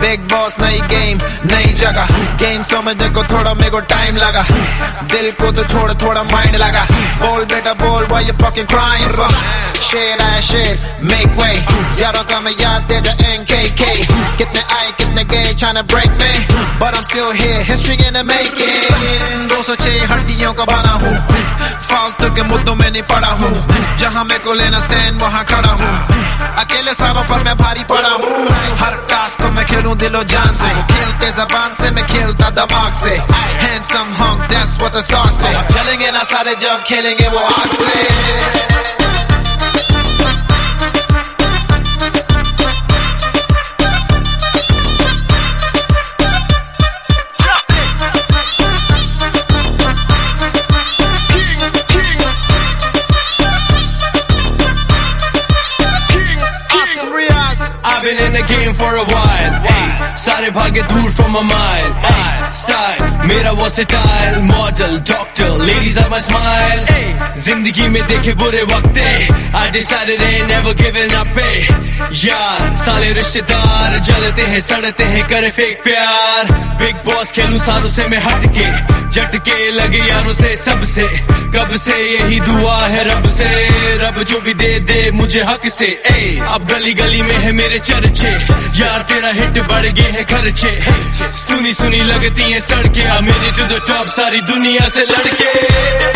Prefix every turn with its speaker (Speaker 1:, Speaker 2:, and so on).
Speaker 1: Big boss नई game नई जगह, गेम समझने को थोड़ा मेरे को टाइम लगा, दिल को तो छोड़ थोड़ा माइंड लगा, बोल बेटा बोल why you fucking crying for, शेर आया शेर make way, यारों का मैं याद दे द NKK, कितने आए कितने गए trying to break me, but I'm still here, history in the making, 206 हड्डियों का बना हूँ, फालतू के मुद्दों में नहीं पड़ा हूँ, जहाँ मेरे को लेना स्टैंड वहाँ खड़ा हूँ, अकेले सारों पर मैं भारी पड़ा हूँ, हर टास्क को मैं खेलूं दिलो जान से, खेलते जबान से मैं खेलता दिमाग से, handsome hunk that's what the stars say, चलेंगे ना सारे जब खेलेंगे वो आग से।
Speaker 2: I've been in the game for a while, ay, सारे भागे दूर from a mile, ay, style मेरा versatile, model, doctor, ladies are my smile, ay, जिंदगी में देखे बुरे वक्त, I decided I ain't never giving up, ay, यार साले रिश्तेदार जलते हैं सड़ते हैं करे फेक प्यार, बिग बॉस खेलूं सारों से मैं हटके, झटके लगे यारों से सबसे, कब से यही दुआ है रब से, रब जो भी दे दे मुझे हक से, ए अब गली गली में है मेरे चर्चे, यार तेरा हिट बढ़ गए हैं खर्चे, सुनी सुनी लगती हैं सड़कें, मेरी टू द टॉप सारी दुनिया से लड़के।